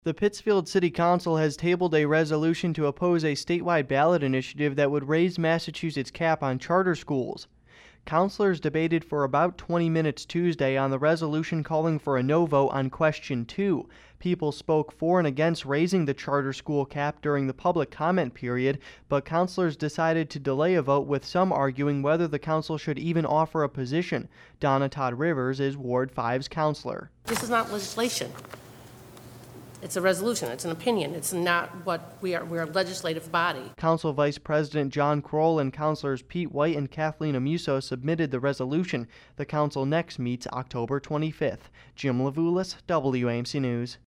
The Pittsfield City Council has tabled a resolution to oppose a statewide ballot initiative that would raise Massachusetts' cap on charter schools. Councilors debated for about 20 minutes Tuesday on the resolution calling for a no vote on Question 2. People spoke for and against raising the charter school cap during the public comment period, but councilors decided to delay a vote, with some arguing whether the council should even offer a position. Donna Todd Rivers is Ward 5's councilor. This is not legislation. It's a resolution. It's an opinion. It's not what we are. We're a legislative body. Council Vice President John Kroll and councilors Pete White and Kathleen Amuso submitted the resolution. The council next meets October 25th. Jim Levulis, WAMC News.